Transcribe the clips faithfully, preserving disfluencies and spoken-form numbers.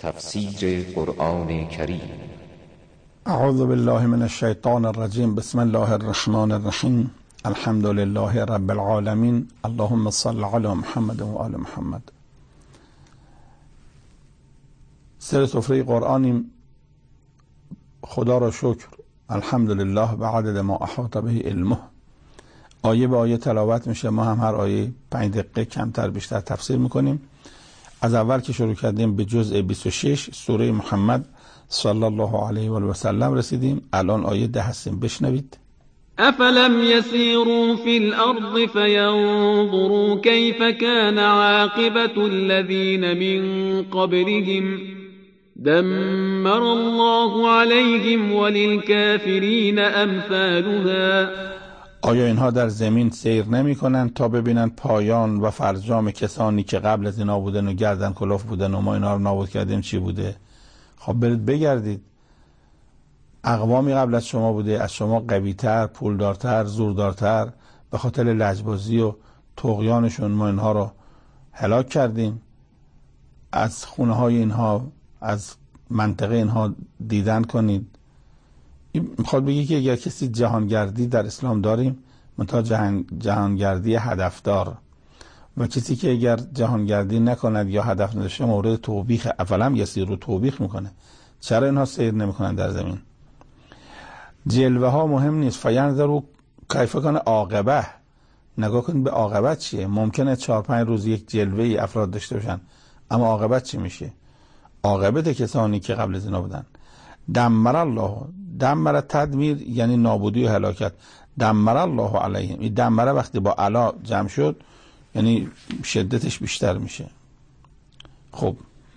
تفسیر قرآن کریم. اعوذ بالله من الشیطان الرجیم. بسم الله الرحمن الرحیم. الحمد لله رب العالمین. اللهم صل علی محمد و آل محمد. سر سفره قرآنیم. خدا را شکر، الحمدلله به عدد ما احاط به علمه. آیه به آیه تلاوت میشه. ما هم هر آیه پنج دقیقه کمتر بیشتر تفسیر میکنیم. از اول که شروع کردیم به جزء بیست و شش سوره محمد صلی الله علیه و سلم رسیدیم. الان آیه ده هستیم. بشنوید. افلم يسيروا في الأرض فينظروا كيف كان عاقبة الذين من قبلهم دمر الله عليهم وللكافرين أمثالها. آیا اینها در زمین سیر نمی کنند تا ببینند پایان و فرجام کسانی که قبل از اینا بودن و گردن کلوف بودن و ما اینا رو نابود کردیم چی بوده؟ خب برید بگردید. اقوامی قبل از شما بوده، از شما قوی‌تر، پولدارتر، زوردارتر، به خاطر لجبازی و طغیانشون ما اینها رو هلاک کردیم. از خونه های اینها، از منطقه اینها دیدن کنید. این میخواد بگه که اگر کسی جهانگردی در اسلام داریم، منتها جهان جهانگردی هدفدار، و کسی که اگر جهانگردی نکند یا هدف نداشته مورد توبیخ. افلم یسیروا رو توبیخ میکنه. چرا اینها سیر نمیکنن در زمین؟ جلوه ها مهم نیست. فینظروا کیف کان عاقبه. نگاه کنید به عاقبت چیه. ممکنه چهار پنج روز یک جلوه ای افراد داشته باشن، اما عاقبت چی میشه؟ عاقبت کسانی که قبل از اینا بودن. دمر الله، دمر تدمیر یعنی نابودی و هلاکت. دمر الله علیهم. این دمره وقتی با علا جمع شد یعنی شدتش بیشتر میشه. خب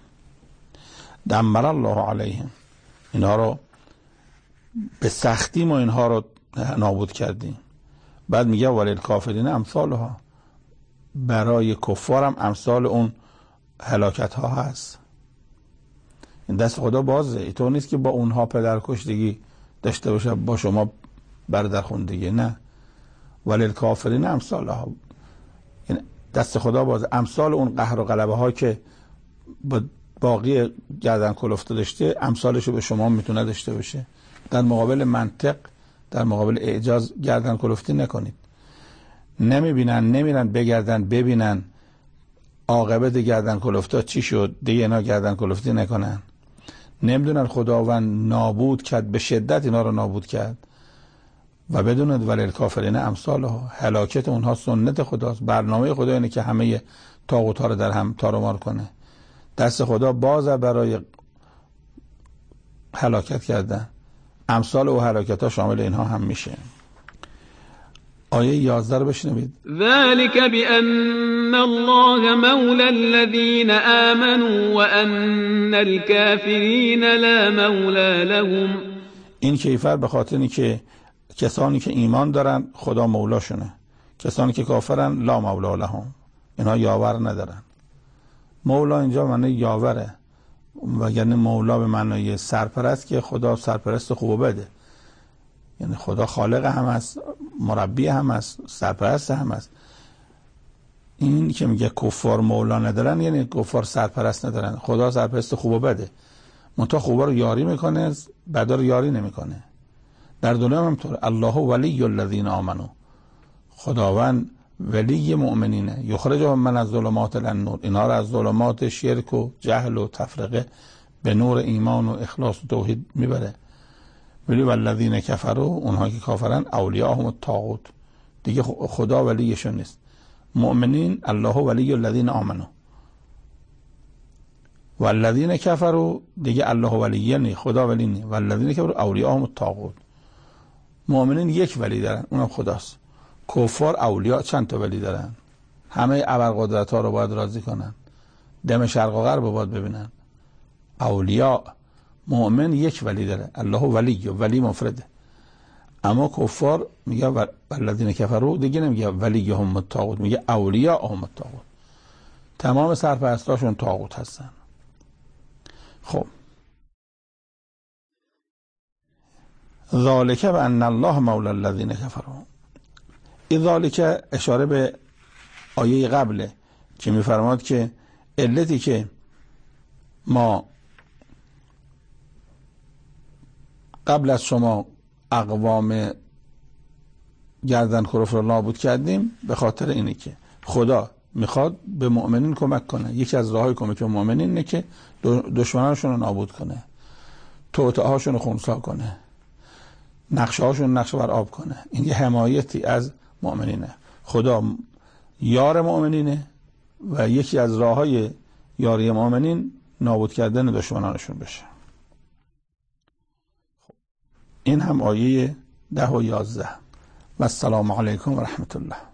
دمر الله علیهم، اینها رو به سختی ما اینها رو نابود کردیم. بعد میگه وللکافرین امثالها، برای کفار هم امثال اون هلاکت ها هست. این دست خدا بازه. اینطور نیست که با اونها پدرکشتگی داشته باشه با شما برادرخوندگی. نه، وللکافرین امثالها، این دست خدا بازه. امثال اون قهر و غلبه ها که با باقی گردن کلفته داشته، امثالشو به شما میتونه داشته باشه. در مقابل منطق، در مقابل اعجاز گردن کلفتی نکنید. نمیبینن، نمیرن بگردن ببینن عاقبت گردن کلفتا چی شد، دیگه اینا گردن کلفتی نکنن. نمیدونن خداوند نابود کرد، به شدت اینا رو نابود کرد. و بدونید وللکافرین امثالها، هلاکت اونها سنت خداست. برنامه خدا اینه که همه طاغوت‌ها رو در هم تارومار کنه. دست خدا بازه برای هلاکت کردن. امثال و هلاکت ها شامل اینها هم میشه. آیه یازده رو بشنوید. ذلك بأن الله مولى الذين آمنوا وأن الكافرين لا مولى لهم. این کیفر به خاطر اینه که کسانی که ایمان دارن خدا مولاشونه، کسانی که کافرن لا مولا لهم، اینها یاور ندارن. مولا اینجا معنی یاوره، و یعنی مولا به معنای سرپرست، که خدا سرپرست خوب و بده. یعنی خدا خالق هم هست، مربی هم هست، سرپرست هم هست. این که میگه کفار مولا ندارن یعنی کفار سرپرست ندارن. خدا سرپرست خوب و بده، منتها خوبا رو یاری میکنه، بدا رو یاری نمیکنه. در دنیا هم همینطور. الله ولی الذین آمنوا، خداوند ولی مؤمنینه. یخرجهم من الظلمات الی النور، اینها را از ظلمات شرک و جهل و تفرقه به نور ایمان و اخلاص و توحید میبره. ولی والذین کفروا، اونها که کافرن، اولیاءهم الطاغوت، دیگه خدا ولیشون نیست. مؤمنین الله ولی الذین آمنوا، والذین کفروا دیگه الله ولی نی، خدا ولی نی. والذین کفروا اولیاءهم الطاغوت. مؤمنین یک ولی دارن، اونم خداست. کفار اولیاء چند تا ولی دارن؟ همه ابرقدرت ها رو باید راضی کنن، دم شرق و غرب رو باید ببینن. اولیاء، مؤمن یک ولی داره، الله ولی، ولی مفرده. اما کفار میگه والذین کفروا، دیگه نمیگه ولی هم الطاغوت، میگه اولیاء هم الطاغوت. تمام سرپرستاشون طاغوت هستن. خب ذالک بان الله مولی الذین کفروا. این ذالک اشاره به آیه قبله که میفرماد که علتی که ما قبل از شما اقوام گردن کلوف رو نابود کردیم به خاطر اینه که خدا میخواد به مؤمنین کمک کنه. یکی از راههای کمک به مؤمنین اینه که دشمنانشون رو نابود کنه، توطئه هاشون رو خنثی کنه، نقشه هاشون نقشه بر آب کنه. این یه حمایتی از مؤمنینه. خدا یار مؤمنینه و یکی از راههای یاری مؤمنین نابود کردن دشمنانشون بشه. این هم آیه ده و یازده. و السلام علیکم و رحمت الله.